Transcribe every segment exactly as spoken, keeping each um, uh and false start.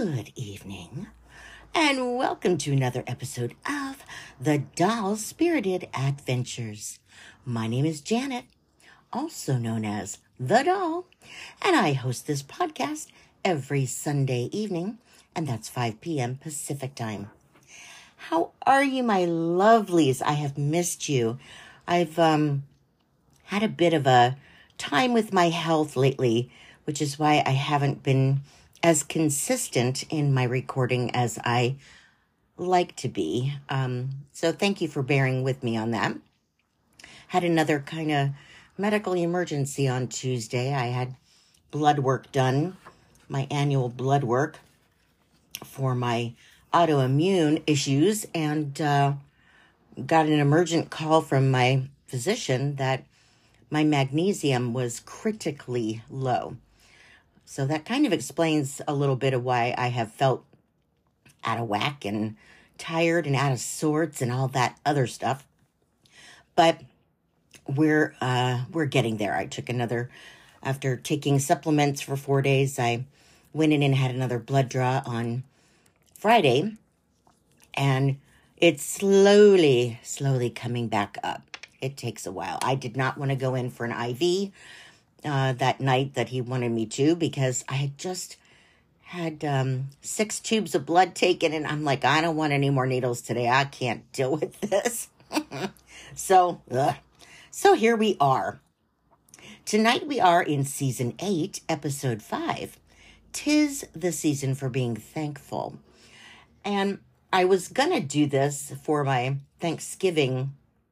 Good evening, and welcome to another episode of The Doll Spirited Adventures. My name is Janet, also known as The Doll, and I host this podcast every Sunday evening, and that's five p.m. Pacific time. How are you, my lovelies? I have missed you. I've um had a bit of a time with my health lately, which is why I haven't been as consistent in my recording as I like to be. Um, so thank you for bearing with me on that. Had another kind of medical emergency on Tuesday. I had blood work done, my annual blood work for my autoimmune issues, and uh, got an emergent call from my physician that my magnesium was critically low. So that kind of explains a little bit of why I have felt out of whack and tired and out of sorts and all that other stuff. But we're uh, we're getting there. I took another, after taking supplements for four days, I went in and had another blood draw on Friday. And it's slowly, slowly coming back up. It takes a while. I did not want to go in for an I V Uh, that night that he wanted me to, because I had just had um, six tubes of blood taken, and I'm like, I don't want any more needles today. I can't deal with this. so, ugh. so here we are. Tonight we are in season eight, episode five. 'Tis the season for being thankful. And I was gonna do this for my Thanksgiving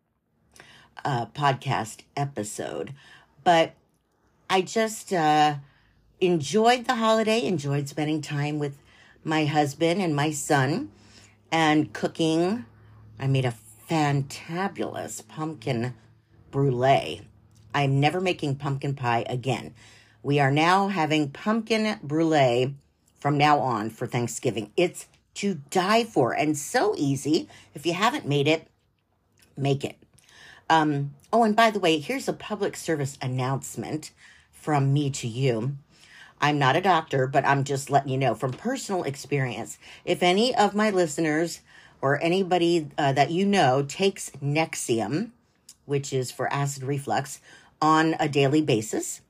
uh, podcast episode, but I just uh, enjoyed the holiday, enjoyed spending time with my husband and my son, and cooking. I made a fantabulous pumpkin brulee. I'm never making pumpkin pie again. We are now having pumpkin brulee from now on for Thanksgiving. It's to die for, and so easy. If you haven't made it, make it. Um, oh, and by the way, here's a public service announcement from me to you. I'm not a doctor, but I'm just letting you know from personal experience. If any of my listeners or anybody uh, that you know takes Nexium, which is for acid reflux, on a daily basis,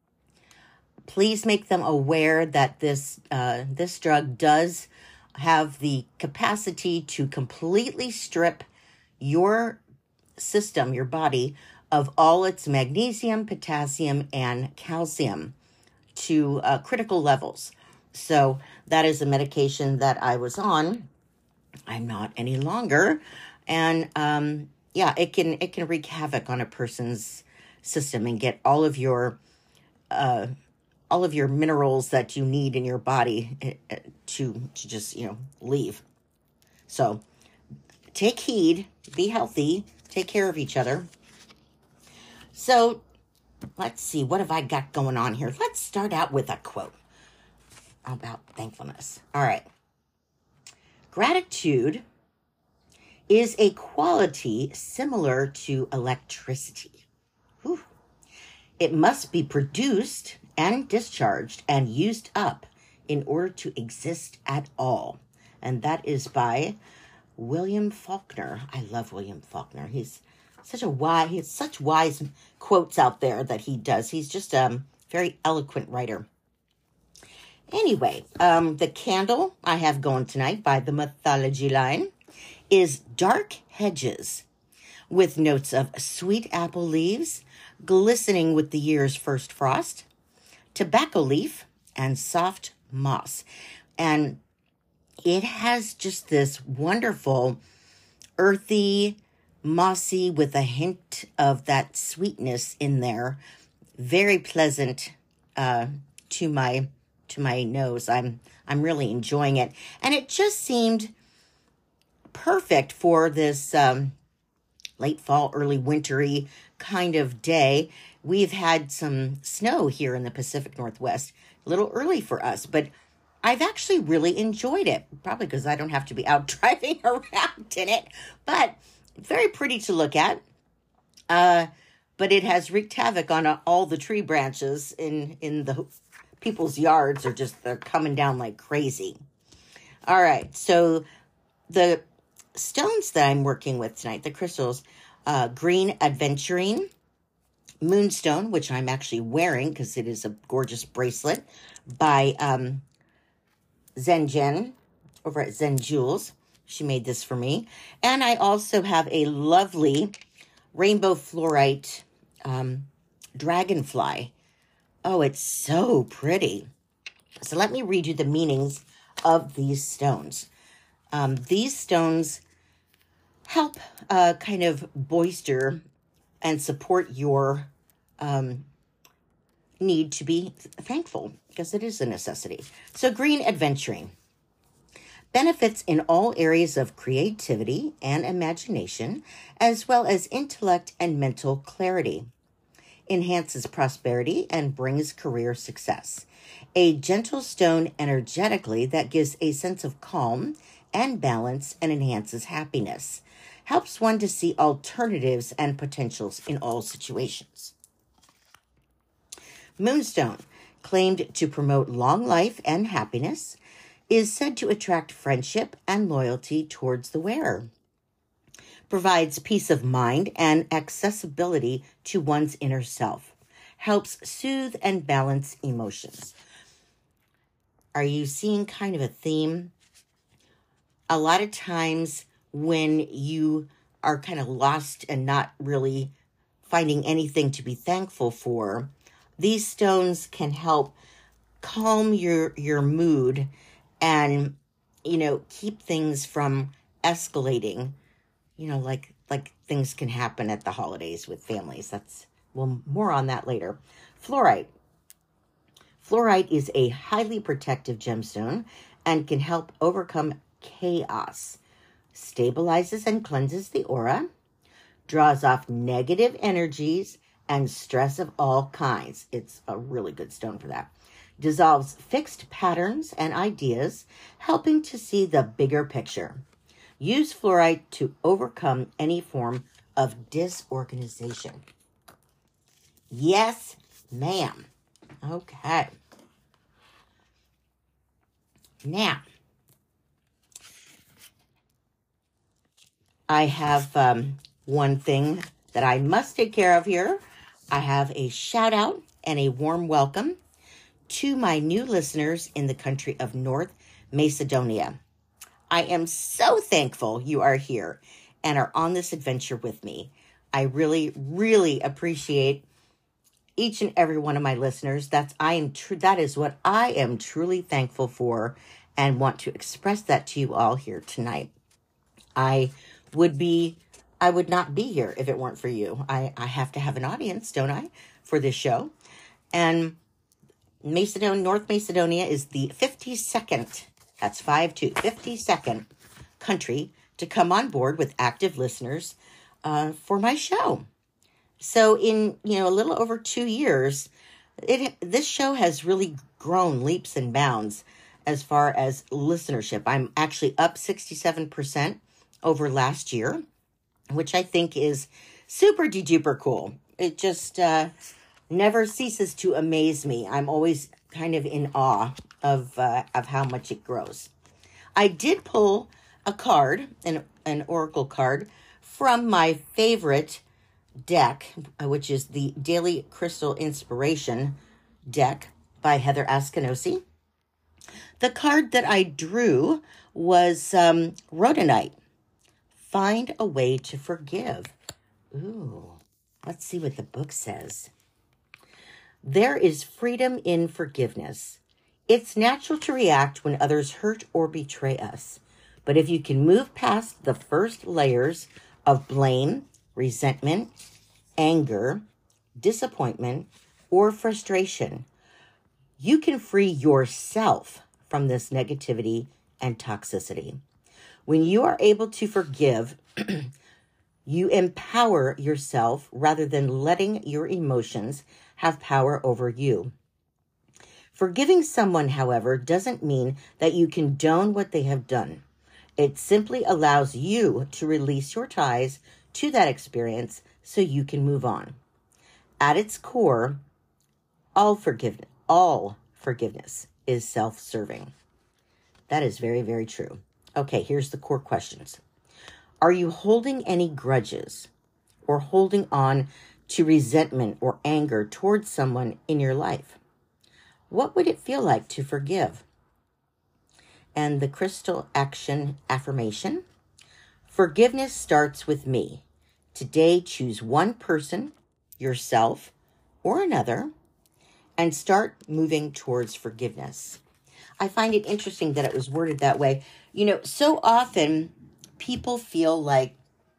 please make them aware that this uh, this drug does have the capacity to completely strip your system, your body, of all its magnesium, potassium, and calcium to uh, critical levels. So that is a medication that I was on. I'm not any longer. And um, yeah, it can it can wreak havoc on a person's system and get all of your uh, all of your minerals that you need in your body to, to just, you know, leave. So take heed, be healthy, take care of each other. So, let's see, what have I got going on here? Let's start out with a quote about thankfulness. All right. Gratitude is a quality similar to electricity. Whew. It must be produced and discharged and used up in order to exist at all. And that is by William Faulkner. I love William Faulkner. He's Such a wise, he has such wise quotes out there that he does. He's just a um, very eloquent writer. Anyway, um, the candle I have going tonight by the Mythology line is Dark Hedges, with notes of sweet apple leaves glistening with the year's first frost, tobacco leaf, and soft moss. And it has just this wonderful, earthy, mossy with a hint of that sweetness in there. Very pleasant uh, to my to my nose. I'm I'm really enjoying it, and it just seemed perfect for this um, late fall, early wintry kind of day. We've had some snow here in the Pacific Northwest, a little early for us, but I've actually really enjoyed it. Probably because I don't have to be out driving around in it, but very pretty to look at. Uh, but it has wreaked havoc on uh, all the tree branches in, in the people's yards are just, they're coming down like crazy. All right. So the stones that I'm working with tonight, the crystals, uh, green aventurine, moonstone, which I'm actually wearing because it is a gorgeous bracelet by um, Zen Jen over at Zen Jewels. She made this for me. And I also have a lovely rainbow fluorite um, dragonfly. Oh, it's so pretty. So let me read you the meanings of these stones. Um, these stones help uh, kind of bolster and support your um, need to be thankful, because it is a necessity. So green aventuring. Benefits in all areas of creativity and imagination, as well as intellect and mental clarity. Enhances prosperity and brings career success. A gentle stone energetically that gives a sense of calm and balance and enhances happiness. Helps one to see alternatives and potentials in all situations. Moonstone, claimed to promote long life and happiness, is said to attract friendship and loyalty towards the wearer. Provides peace of mind and accessibility to one's inner self. Helps soothe and balance emotions. Are you seeing kind of a theme? A lot of times when you are kind of lost and not really finding anything to be thankful for, these stones can help calm your, your mood and, you know, keep things from escalating. You know, like like things can happen at the holidays with families. That's, well, more on that later. Fluorite. Fluorite is a highly protective gemstone and can help overcome chaos. Stabilizes and cleanses the aura. Draws off negative energies and stress of all kinds. It's a really good stone for that. Dissolves fixed patterns and ideas, helping to see the bigger picture. Use fluorite to overcome any form of disorganization. Yes, ma'am. Okay. Now, I have um, one thing that I must take care of here. I have a shout out and a warm welcome to my new listeners in the country of North Macedonia. I am so thankful you are here and are on this adventure with me. I really, really appreciate each and every one of my listeners. That's I am true. That is what I am truly thankful for, and want to express that to you all here tonight. I would be, I would not be here if it weren't for you. I, I have to have an audience, don't I, for this show? And Macedonia, North Macedonia is the fifty-second, that's five two, fifty-second country to come on board with active listeners uh, for my show. So in, you know, a little over two years, it this show has really grown leaps and bounds as far as listenership. I'm actually up sixty-seven percent over last year, which I think is super de duper cool. It just uh, never ceases to amaze me. I'm always kind of in awe of uh, of how much it grows. I did pull a card, an, an oracle card, from my favorite deck, which is the Daily Crystal Inspiration deck by Heather Askinosi. The card that I drew was um, Rhodonite. Find a way to forgive. Ooh, let's see what the book says. There is freedom in forgiveness. It's natural to react when others hurt or betray us. But if you can move past the first layers of blame, resentment, anger, disappointment, or frustration, you can free yourself from this negativity and toxicity. When you are able to forgive, you empower yourself rather than letting your emotions have power over you. Forgiving someone, however, doesn't mean that you condone what they have done. It simply allows you to release your ties to that experience so you can move on. At its core, all forgiveness, all forgiveness is self-serving. That is very, very true. Okay, here's the core questions. Are you holding any grudges or holding on to resentment or anger towards someone in your life? What would it feel like to forgive? And the crystal action affirmation: forgiveness starts with me. Today, choose one person, yourself, or another, and start moving towards forgiveness. I find it interesting that it was worded that way. You know, so often people feel like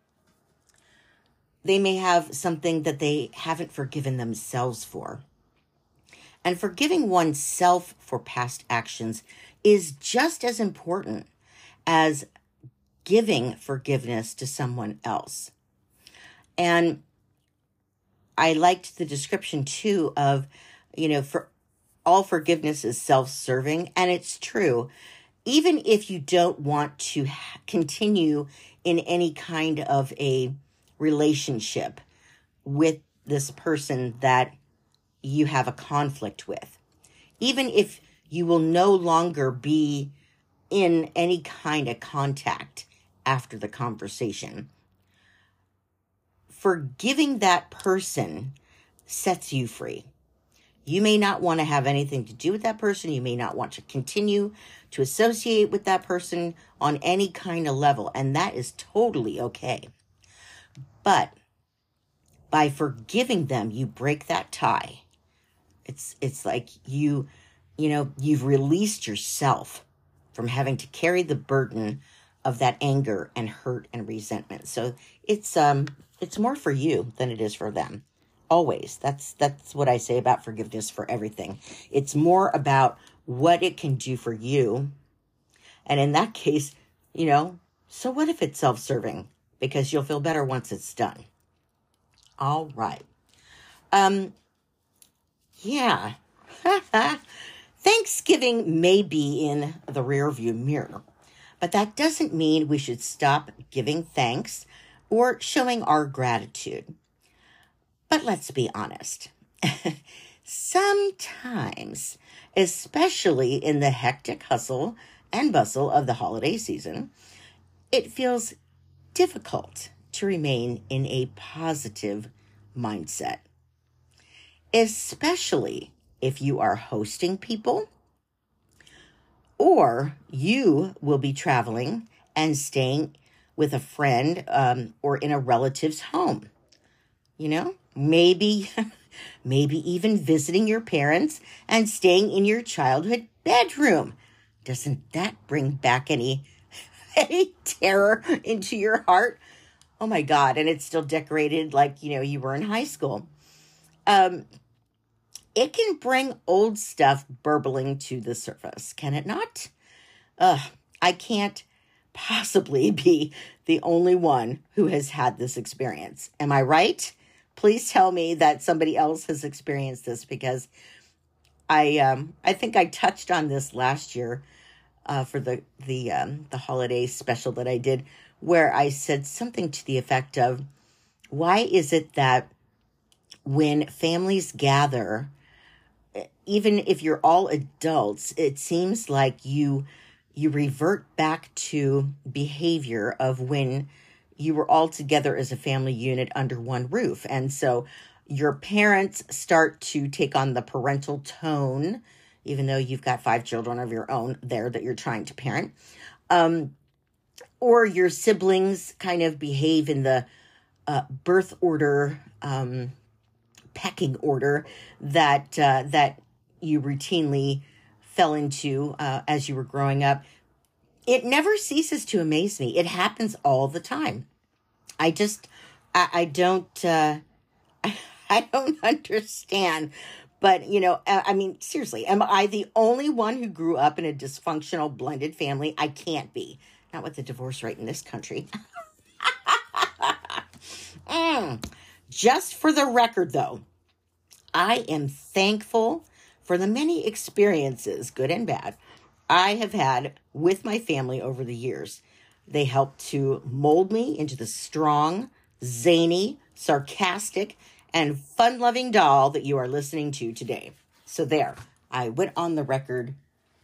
they may have something that they haven't forgiven themselves for. And forgiving oneself for past actions is just as important as giving forgiveness to someone else. And I liked the description too of, you know, for all forgiveness is self-serving, and it's true. Even if you don't want to continue in any kind of a relationship with this person that you have a conflict with, even if you will no longer be in any kind of contact after the conversation, forgiving that person sets you free. You may not want to have anything to do with that person. You may not want to continue to associate with that person on any kind of level, and that is totally okay. But by forgiving them, you break that tie. It's it's like you, you know, you've released yourself from having to carry the burden of that anger and hurt and resentment. So it's um it's more for you than it is for them. Always. That's that's what I say about forgiveness for everything. It's more about what it can do for you. And in that case, you know, so what if it's self-serving? Because you'll feel better once it's done. All right. Um, yeah. Thanksgiving may be in the rearview mirror, but that doesn't mean we should stop giving thanks or showing our gratitude. But let's be honest. Sometimes, especially in the hectic hustle and bustle of the holiday season, it feels difficult to remain in a positive mindset, especially if you are hosting people or you will be traveling and staying with a friend um, or in a relative's home. You know, maybe, maybe even visiting your parents and staying in your childhood bedroom. Doesn't that bring back any, any terror into your heart? Oh my God. And it's still decorated like, you know, you were in high school. Um, it can bring old stuff burbling to the surface, can it not? Ugh, I can't possibly be the only one who has had this experience. Am I right? Please tell me that somebody else has experienced this, because I um, I think I touched on this last year uh, for the the um, the holiday special that I did, where I said something to the effect of, why is it that when families gather, even if you're all adults, it seems like you you revert back to behavior of when you were all together as a family unit under one roof. And so your parents start to take on the parental tone, even though you've got five children of your own there that you're trying to parent. Um, or your siblings kind of behave in the uh, birth order, um, pecking order that uh, that you routinely fell into uh, as you were growing up. It never ceases to amaze me. It happens all the time. I just, I, I don't, uh, I, I don't understand. But, you know, I, I mean, seriously, am I the only one who grew up in a dysfunctional blended family? I can't be. Not with the divorce rate in this country. mm. Just for the record, though, I am thankful for the many experiences, good and bad, I have had with my family over the years. They helped to mold me into the strong, zany, sarcastic, and fun-loving doll that you are listening to today. So there, I went on the record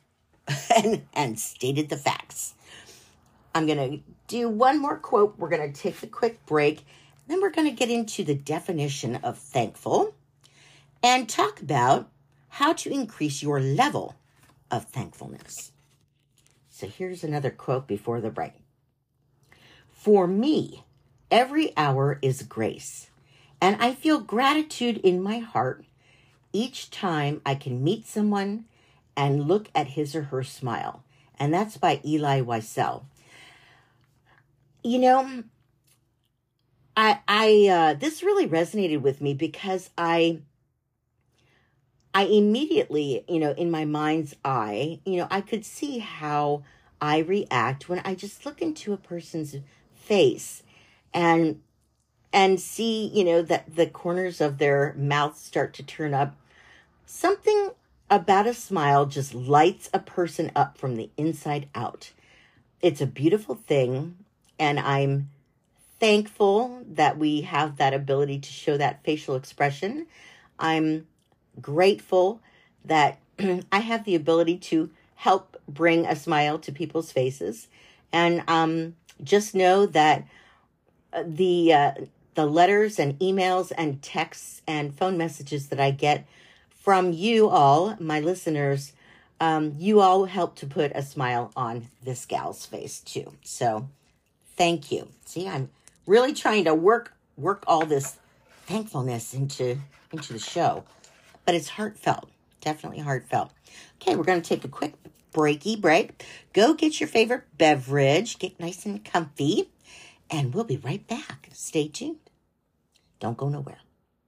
and, and stated the facts. I'm going to do one more quote. We're going to take a quick break. Then we're going to get into the definition of thankful and talk about how to increase your level of thankfulness. So here's another quote before the break. For me, every hour is grace, and I feel gratitude in my heart each time I can meet someone and look at his or her smile. And that's by Elie Wiesel. You know, I, I, uh, this really resonated with me because I, I immediately, you know, in my mind's eye, you know, I could see how I react when I just look into a person's face and, and see, you know, that the corners of their mouth start to turn up. Something about a smile just lights a person up from the inside out. It's a beautiful thing, and I'm thankful that we have that ability to show that facial expression. I'm grateful that I have the ability to help bring a smile to people's faces. And um, just know that the uh, the letters and emails and texts and phone messages that I get from you all, my listeners, um, you all help to put a smile on this gal's face too. So thank you. See, I'm really trying to work work all this thankfulness into into the show, but it's heartfelt, definitely heartfelt. Okay, we're going to take a quick breaky break. Go get your favorite beverage, get nice and comfy, and we'll be right back. Stay tuned. Don't go nowhere.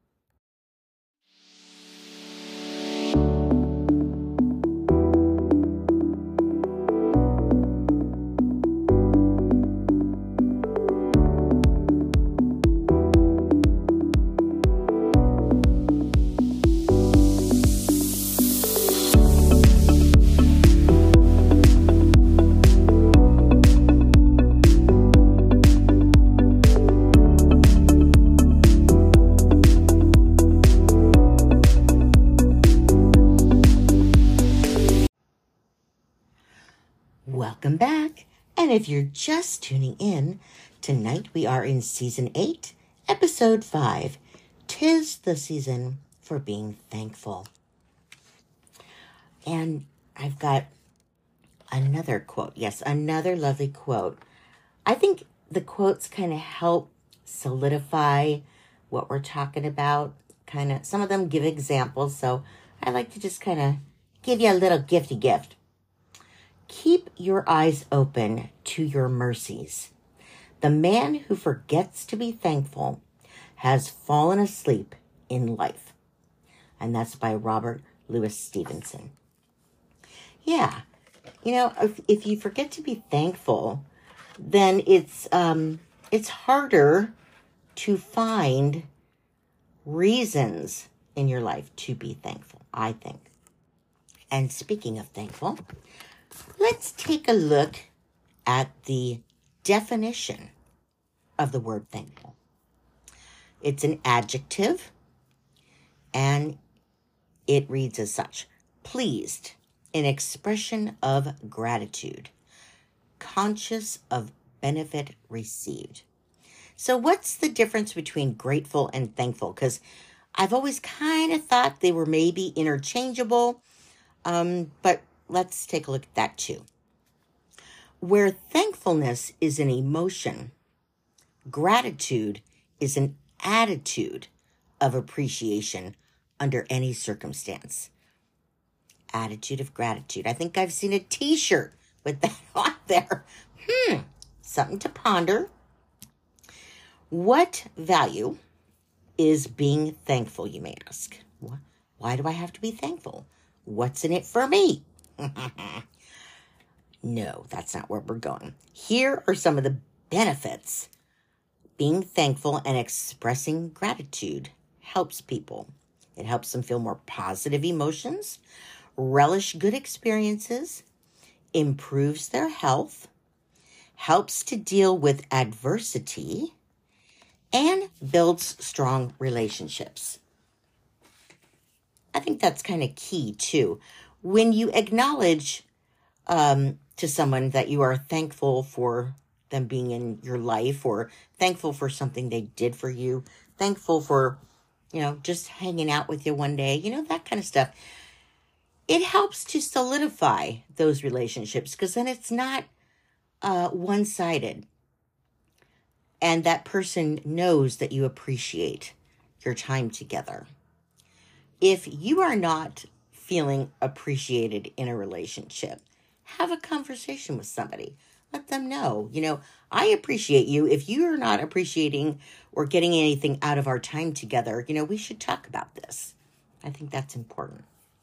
Welcome back. And if you're just tuning in, tonight we are in season eight, episode five. 'Tis the season for being thankful. And I've got another quote. Yes, another lovely quote. I think the quotes kind of help solidify what we're talking about. Kind of, some of them give examples, so I like to just kind of give you a little gifty gift. Keep your eyes open to your mercies. The man who forgets to be thankful has fallen asleep in life. And that's by Robert Louis Stevenson. Yeah, you know, if, if you forget to be thankful, then it's um, it's harder to find reasons in your life to be thankful, I think. And speaking of thankful, let's take a look at the definition of the word thankful. It's an adjective, and it reads as such: pleased, an expression of gratitude, conscious of benefit received. So what's the difference between grateful and thankful? Because I've always kind of thought they were maybe interchangeable, um, but let's take a look at that too. Where thankfulness is an emotion, gratitude is an attitude of appreciation under any circumstance. Attitude of gratitude. I think I've seen a t-shirt with that on there. Hmm, something to ponder. What value is being thankful, you may ask? Why do I have to be thankful? What's in it for me? No, that's not where we're going. Here are some of the benefits. Being thankful and expressing gratitude helps people. It helps them feel more positive emotions, relish good experiences, improves their health, helps to deal with adversity, and builds strong relationships. I think that's kind of key too. When you acknowledge um, to someone that you are thankful for them being in your life, or thankful for something they did for you, thankful for, you know, just hanging out with you one day, you know, that kind of stuff. It helps to solidify those relationships, because then it's not uh, one-sided. And that person knows that you appreciate your time together. If you are not feeling appreciated in a relationship, have a conversation with somebody. Let them know, you know, I appreciate you. If you're not appreciating or getting anything out of our time together, you know, we should talk about this. I think that's important.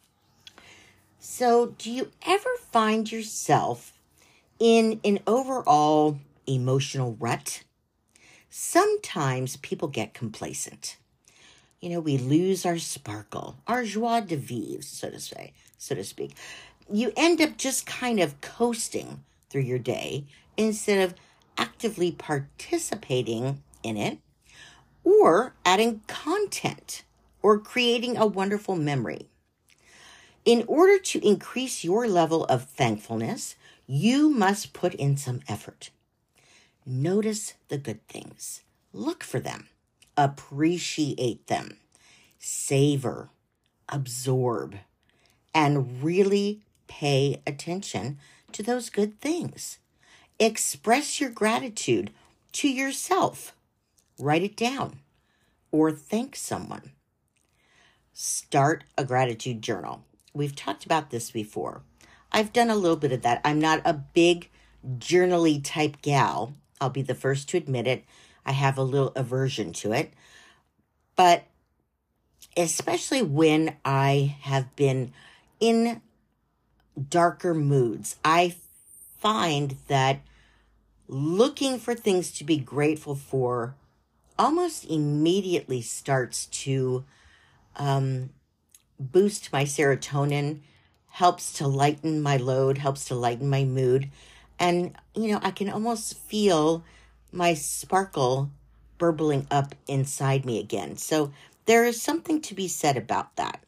So, do you ever find yourself in an overall emotional rut? Sometimes people get complacent. You know, we lose our sparkle, our joie de vivre, so to say, so to speak. You end up just kind of coasting through your day instead of actively participating in it, or adding content, or creating a wonderful memory. In order to increase your level of thankfulness, you must put in some effort. Notice the good things. Look for them. Appreciate them. Savor, absorb, and really pay attention to those good things. Express your gratitude to yourself. Write it down, or thank someone. Start a gratitude journal. We've talked about this before. I've done a little bit of that. I'm not a big journaly type gal. I'll be the first to admit it. I have a little aversion to it. But especially when I have been in darker moods, I find that looking for things to be grateful for almost immediately starts to um, boost my serotonin, helps to lighten my load, helps to lighten my mood. And, you know, I can almost feel my sparkle burbling up inside me again. So there is something to be said about that.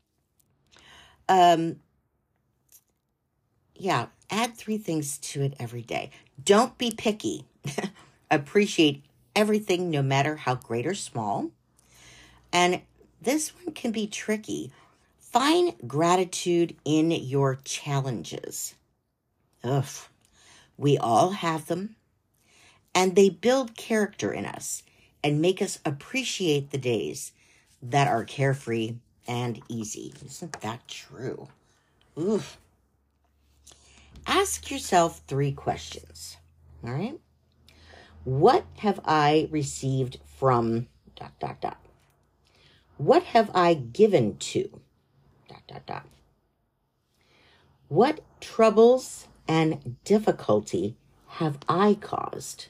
Um, yeah, add three things to it every day. Don't be picky. Appreciate everything, no matter how great or small. And this one can be tricky. Find gratitude in your challenges. Ugh. We all have them, and they build character in us and make us appreciate the days that are carefree and easy. Isn't that true? Oof. Ask yourself three questions, all right? What have I received from dot, dot, dot? What have I given to dot, dot, dot? What troubles and difficulty have I caused?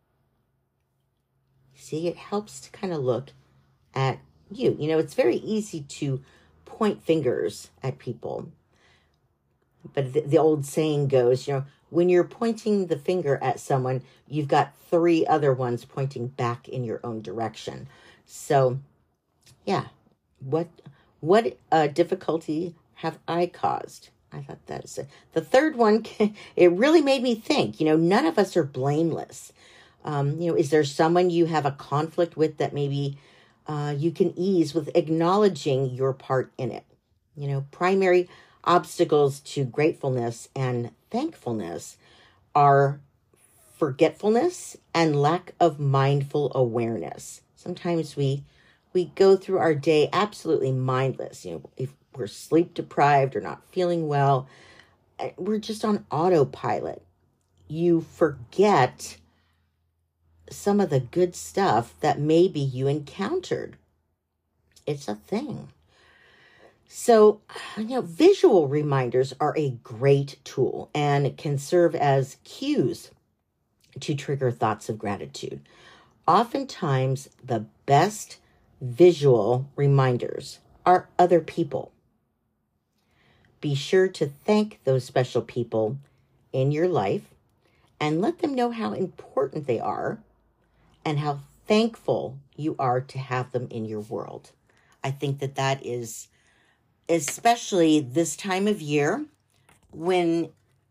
See, it helps to kind of look at you. You know, it's very easy to point fingers at people. But the, the old saying goes, you know, when you're pointing the finger at someone, you've got three other ones pointing back in your own direction. So, yeah, what what uh, difficulty have I caused? I thought that was it. The third one, it really made me think, you know, none of us are blameless. Um, you know, is there someone you have a conflict with that maybe uh, you can ease with acknowledging your part in it? You know, primary obstacles to gratefulness and thankfulness are forgetfulness and lack of mindful awareness. Sometimes we we go through our day absolutely mindless. You know, if we're sleep deprived or not feeling well, we're just on autopilot. You forget some of the good stuff that maybe you encountered. It's a thing. So, you know, visual reminders are a great tool and can serve as cues to trigger thoughts of gratitude. Oftentimes, the best visual reminders are other people. Be sure to thank those special people in your life and let them know how important they are and how thankful you are to have them in your world. I think that that is, especially this time of year when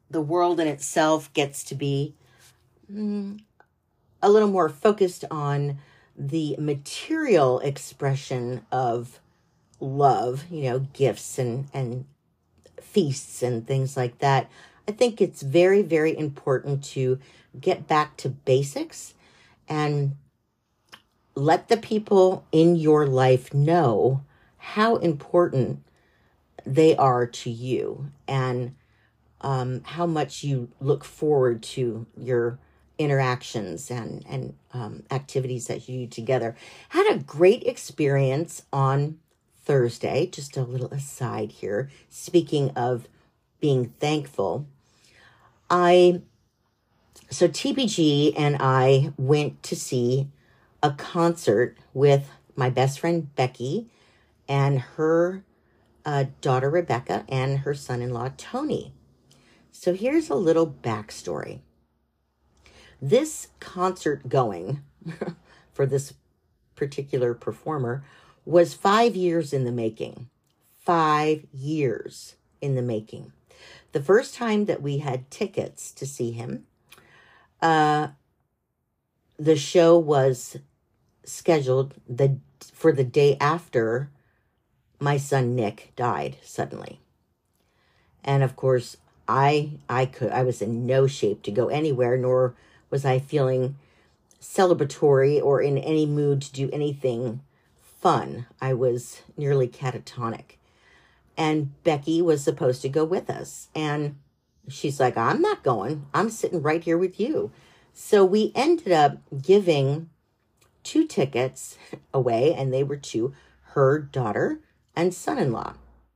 the world in itself gets to be mm, a little more focused on the material expression of love, you know, gifts and, and feasts and things like that, I think it's very, very important to get back to basics and let the people in your life know how important they are to you and um, how much you look forward to your interactions and, and um, activities that you do together. Had a great experience on Thursday, just a little aside here. Speaking of being thankful, I, so T B G and I went to see a concert with my best friend Becky and her uh, daughter Rebecca and her son-in-law Tony. So here's a little backstory. This concert going for this particular performer was five years in the making. Five years in the making. The first time that we had tickets to see him, uh, the show was scheduled the for the day after my son Nick died suddenly. And of course, I I could I was in no shape to go anywhere, nor was I feeling celebratory or in any mood to do anything fun. I was nearly catatonic. And Becky was supposed to go with us. And she's like, I'm not going. I'm sitting right here with you. So we ended up giving two tickets away, and they were to her daughter and son-in-law.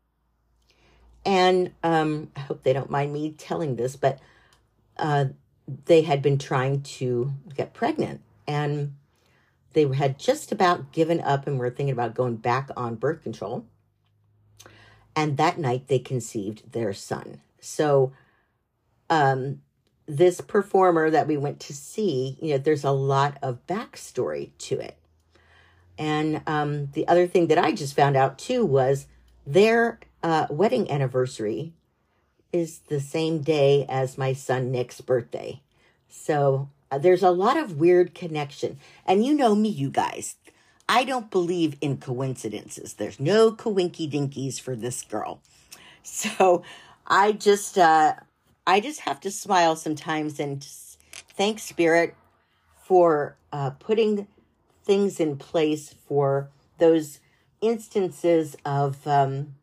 And um, I hope they don't mind me telling this, but uh, they had been trying to get pregnant, and they had just about given up and were thinking about going back on birth control. And that night they conceived their son. So um, this performer that we went to see, you know, there's a lot of backstory to it. And um, the other thing that I just found out too was their uh, wedding anniversary is the same day as my son Nick's birthday. So uh, there's a lot of weird connection. And you know me, you guys. I don't believe in coincidences. There's no coinky-dinkies for this girl. So I just, uh, I just have to smile sometimes and just thank Spirit for uh, putting things in place for those instances of um,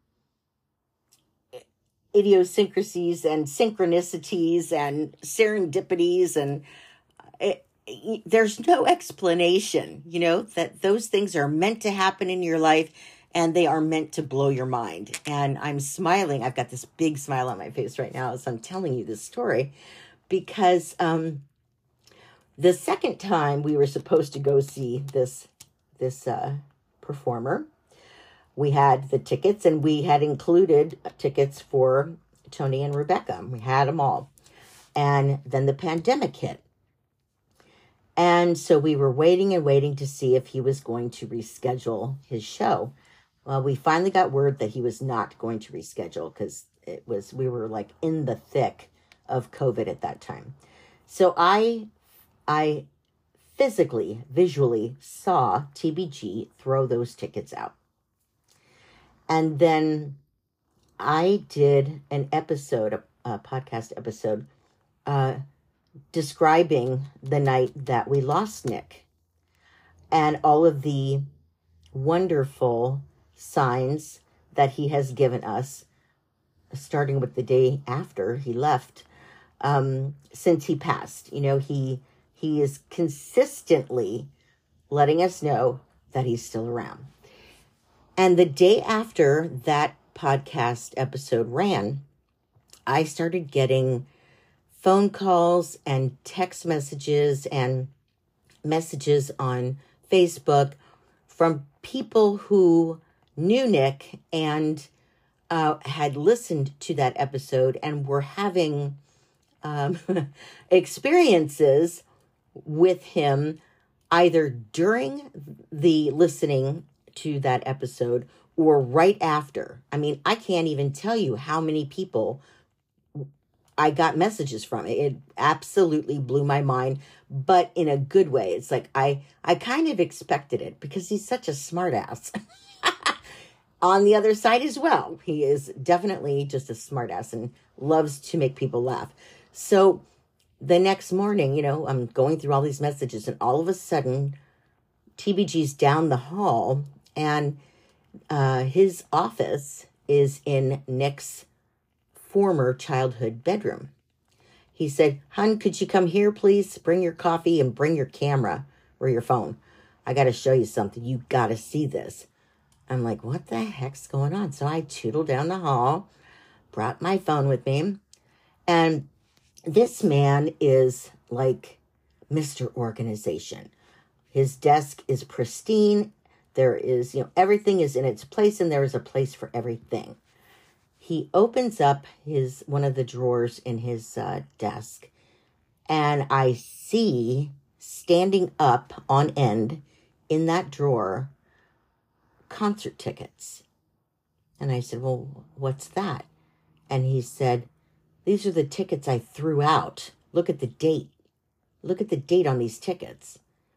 idiosyncrasies and synchronicities and serendipities, and it, there's no explanation, you know, that those things are meant to happen in your life and they are meant to blow your mind. And I'm smiling. I've got this big smile on my face right now as I'm telling you this story, because um, the second time we were supposed to go see this, this uh, performer, we had the tickets, and we had included tickets for Tony and Rebecca. We had them all. And then the pandemic hit. And so we were waiting and waiting to see if he was going to reschedule his show. Well, we finally got word that he was not going to reschedule, because it was, we were like in the thick of COVID at that time. So I, I physically, visually saw T B G throw those tickets out. And then I did an episode, a, a podcast episode, uh, describing the night that we lost Nick and all of the wonderful signs that he has given us, starting with the day after he left, um, since he passed. You know, he he is consistently letting us know that he's still around. And the day after that podcast episode ran, I started getting phone calls and text messages and messages on Facebook from people who knew Nick and uh, had listened to that episode and were having um, experiences with him either during the listening to that episode or right after. I mean, I can't even tell you how many people I got messages from it. It absolutely blew my mind, but in a good way. It's like I, I kind of expected it because he's such a smartass. On the other side as well, he is definitely just a smartass and loves to make people laugh. So the next morning, you know, I'm going through all these messages, and all of a sudden, T B G's down the hall, and uh, his office is in Nick's former childhood bedroom. He said, "Hun, could you come here, please? Bring your coffee and bring your camera or your phone. I got to show you something. You got to see this." I'm like, what the heck's going on? So I tootled down the hall, brought my phone with me, and this man is like Mister Organization. His desk is pristine. There is, you know, everything is in its place, and there is a place for everything. He opens up his one of the drawers in his uh, desk, and I see standing up on end in that drawer concert tickets. And I said, "Well, what's that?" And he said, "These are the tickets I threw out. Look at the date. Look at the date on these tickets."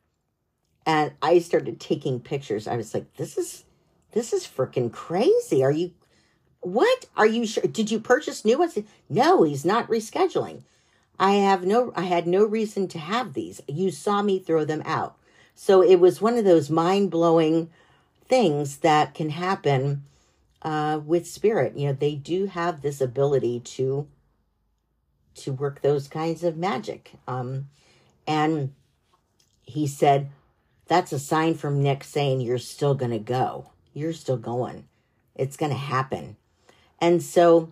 And I started taking pictures. I was like, this is, this is freaking crazy. Are you, what? Are you sure? Did you purchase new ones? No, he's not rescheduling. I have no, I had no reason to have these. You saw me throw them out. So it was one of those mind-blowing things that can happen uh, with spirit. You know, they do have this ability to, to work those kinds of magic. Um, and he said, "That's a sign from Nick saying you're still going to go. You're still going. It's going to happen." And so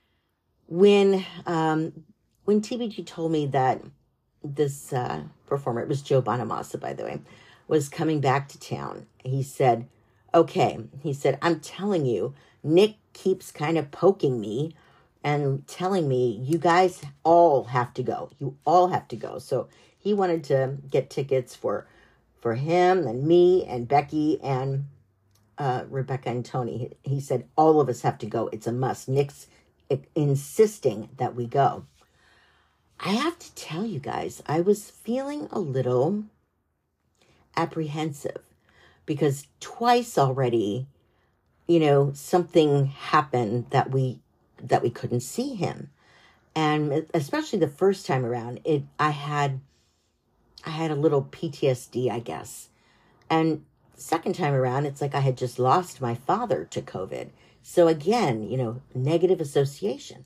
when, um, when T B G told me that this uh, performer, it was Joe Bonamassa, by the way, was coming back to town, he said, "Okay," he said, "I'm telling you, Nick keeps kind of poking me and telling me, you guys all have to go. You all have to go." So he wanted to get tickets for for him and me and Becky and uh, Rebecca and Tony. He, he said, all of us have to go. It's a must. Nick's insisting that we go. I have to tell you guys, I was feeling a little apprehensive because twice already, you know, something happened that we that we couldn't see him. And especially the first time around, it I had I had a little P T S D, I guess. And second time around, it's like I had just lost my father to COVID. So again, you know, negative association.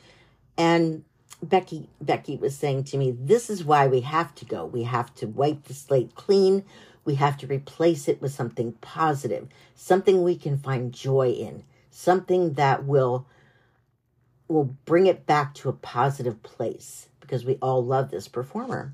And Becky Becky was saying to me, this is why we have to go. We have to wipe the slate clean. We have to replace it with something positive, something we can find joy in, something that will, will bring it back to a positive place, because we all love this performer.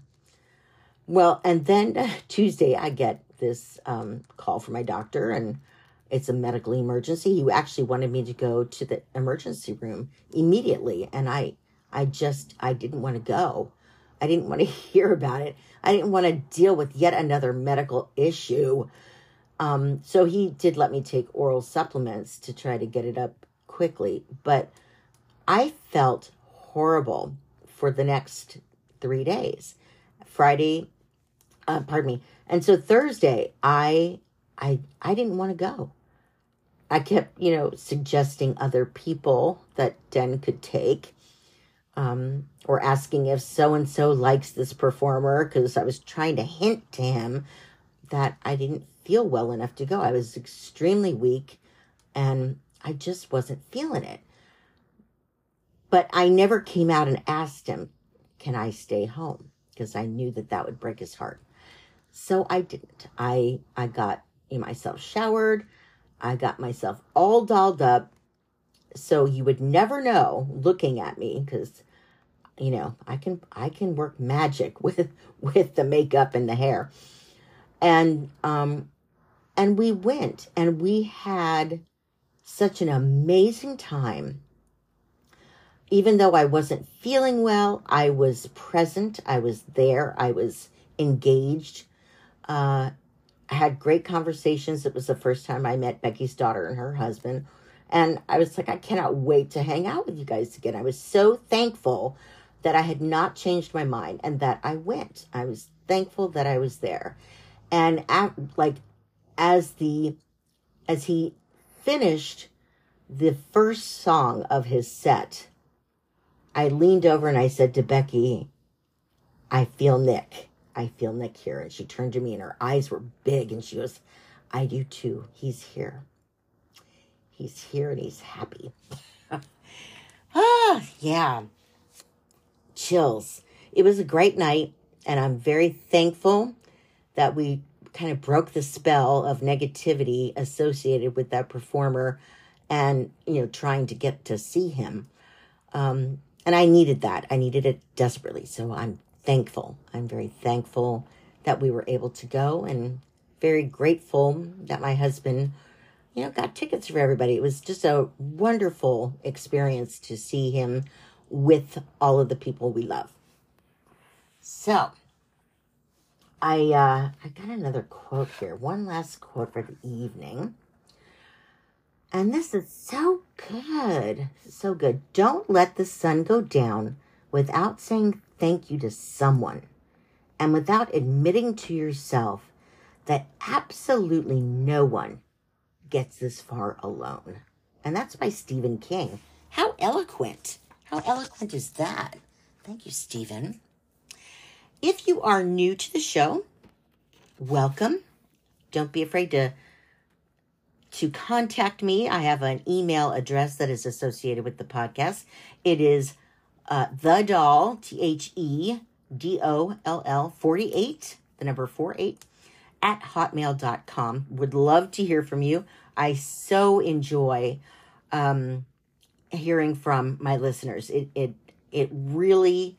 Well, and then uh, Tuesday, I get this um, call from my doctor, and it's a medical emergency. He actually wanted me to go to the emergency room immediately, and I, I just, I didn't want to go. I didn't want to hear about it. I didn't want to deal with yet another medical issue. Um, so he did let me take oral supplements to try to get it up quickly, but I felt horrible for the next three days. Friday, uh, pardon me. And so Thursday, I, I, I didn't want to go. I kept, you know, suggesting other people that Den could take, um, or asking if so-and-so likes this performer, because I was trying to hint to him that I didn't feel well enough to go. I was extremely weak, and I just wasn't feeling it. But I never came out and asked him, can I stay home? Because I knew that that would break his heart. So I didn't. I, I got myself showered. I got myself all dolled up. So you would never know looking at me, because, you know, I can, I can work magic with, with the makeup and the hair. And, um, and we went, and we had such an amazing time. Even though I wasn't feeling well, I was present. I was there. I was engaged. Uh, I had great conversations. It was the first time I met Becky's daughter and her husband. And I was like, I cannot wait to hang out with you guys again. I was so thankful that I had not changed my mind and that I went. I was thankful that I was there. And at, like, as the, as he finished the first song of his set, I leaned over and I said to Becky, I feel Nick. I feel Nick here. And she turned to me and her eyes were big and she goes, I do too. He's here. He's here and he's happy. ah, yeah. Chills. It was a great night and I'm very thankful that we kind of broke the spell of negativity associated with that performer and, you know, trying to get to see him. Um, and I needed that. I needed it desperately. So I'm thankful. I'm very thankful that we were able to go and very grateful that my husband, you know, got tickets for everybody. It was just a wonderful experience to see him with all of the people we love. So, I uh, I got another quote here. One last quote for the evening. And this is so good. So good. Don't let the sun go down without saying thank you to someone and without admitting to yourself that absolutely no one gets this far alone. And that's by Stephen King. How eloquent. How eloquent is that? Thank you, Stephen. If you are new to the show, welcome. Don't be afraid to, to contact me. I have an email address that is associated with the podcast. It is uh, the doll, T H E D O L L forty-eight, the number four eight, at hotmail dot com. Would love to hear from you. I so enjoy um, hearing from my listeners. It it it really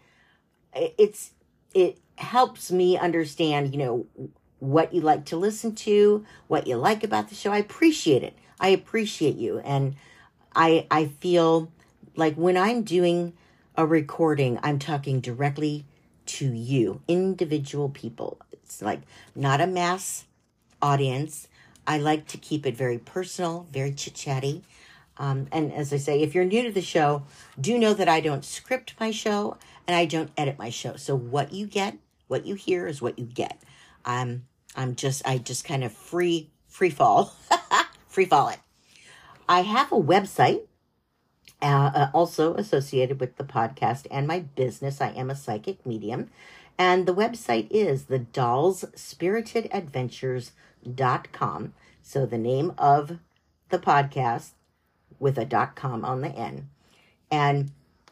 it's it helps me understand, you know, what you like to listen to, what you like about the show. I appreciate it. I appreciate you, and I I feel like when I'm doing a recording, I'm talking directly to you, individual people. It's like not a mass audience. I like to keep it very personal, very chit-chatty. Um, and as I say, if you're new to the show, do know that I don't script my show and I don't edit my show. So what you get, what you hear is what you get. I'm, I'm just, I just kind of free, free fall, free fall it. I have a website uh, also associated with the podcast and my business. I am a psychic medium. And the website is the dolls spirited adventures dot com. So the name of the podcast with a dot com on the end. And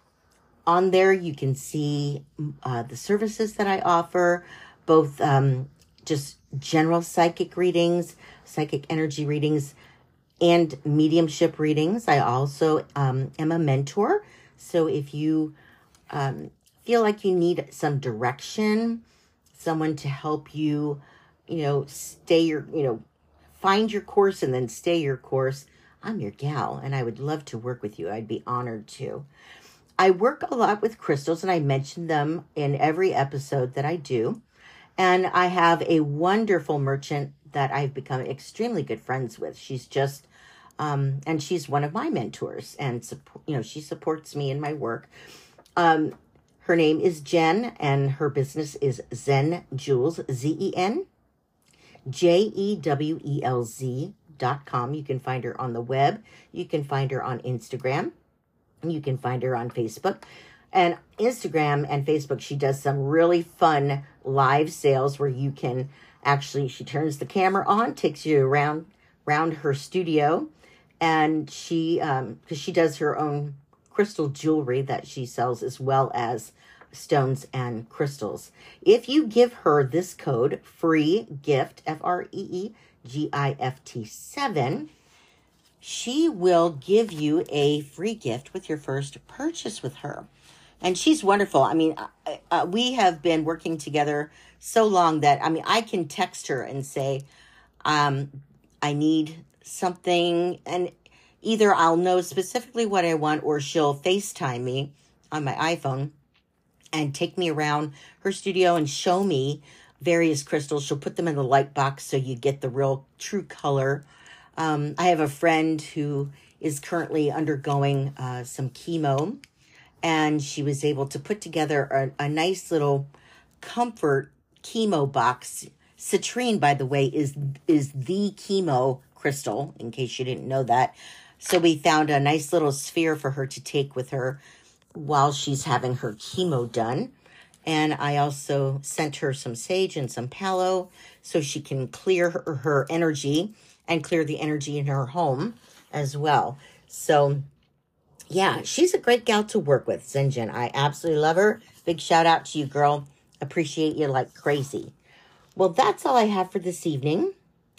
on there you can see uh, the services that I offer, both um, just general psychic readings, psychic energy readings, and mediumship readings. I also um, am a mentor. So if you um, feel like you need some direction, someone to help you, you know, stay your, you know, find your course and then stay your course, I'm your gal, and I would love to work with you. I'd be honored to. I work a lot with crystals, and I mention them in every episode that I do. And I have a wonderful merchant that I've become extremely good friends with. She's just, um, and she's one of my mentors, and you know, she supports me in my work. Um, her name is Jen, and her business is Zen Jewels, Z E N J E W E L Z dot com. You can find her on the web. You can find her on Instagram. You can find her on Facebook. And Instagram and Facebook, she does some really fun live sales where you can actually, she turns the camera on, takes you around, around her studio. And she, um, because she does her own crystal jewelry that she sells as well as stones and crystals. If you give her this code, free gift, F R E E G I F T seven, she will give you a free gift with your first purchase with her. And she's wonderful. I mean, uh, we have been working together so long that, I mean, I can text her and say, um, I need something, and either I'll know specifically what I want, or she'll FaceTime me on my iPhone and take me around her studio and show me various crystals. She'll put them in the light box so you get the real true color. Um, I have a friend who is currently undergoing uh, some chemo, and she was able to put together a, a nice little comfort chemo box. Citrine, by the way, is is the chemo crystal, in case you didn't know that. So we found a nice little sphere for her to take with her while she's having her chemo done. And I also sent her some sage and some palo so she can clear her, her energy and clear the energy in her home as well. So, yeah, she's a great gal to work with, Zenjin. I absolutely love her. Big shout out to you, girl. Appreciate you like crazy. Well, that's all I have for this evening.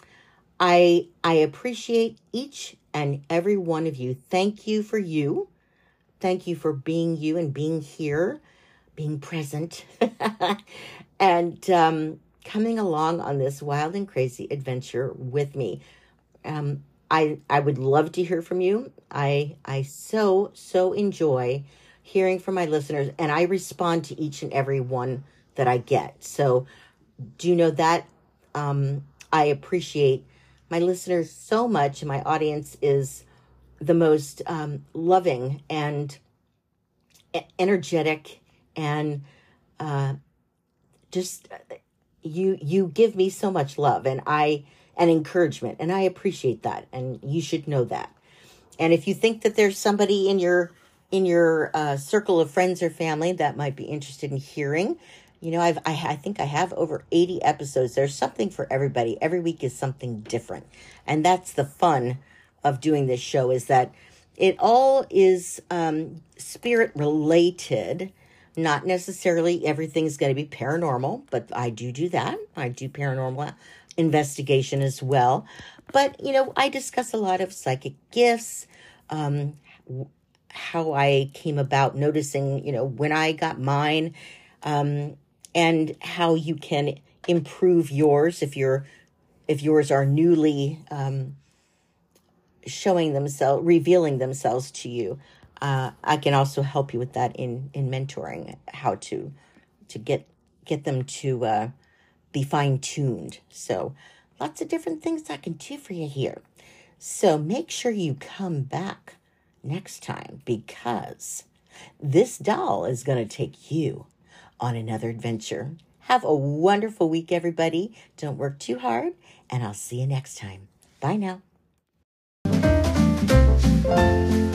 I I appreciate each and every one of you. Thank you for you. Thank you for being you and being here, being present, and um, coming along on this wild and crazy adventure with me. Um, I I would love to hear from you. I I so, so enjoy hearing from my listeners, and I respond to each and every one that I get. So do you know that um, I appreciate my listeners so much, and my audience is the most um, loving and energetic, and uh, just you you give me so much love and I and encouragement, and I appreciate that, and you should know that. And if you think that there's somebody in your in your uh, circle of friends or family that might be interested in hearing, you know, I've I, I think I have over eighty episodes. There's something for everybody. Every week is something different, and that's the fun of doing this show, is that it all is um, spirit related. Not necessarily everything's going to be paranormal, but I do do that. I do paranormal investigation as well. But, you know, I discuss a lot of psychic gifts, um, how I came about noticing, you know, when I got mine, um, and how you can improve yours if you're, if yours are newly um, showing themselves, revealing themselves to you. Uh, I can also help you with that in, in mentoring, how to to get get them to uh, be fine-tuned. So lots of different things I can do for you here. So make sure you come back next time, because this doll is going to take you on another adventure. Have a wonderful week, everybody. Don't work too hard, and I'll see you next time. Bye now.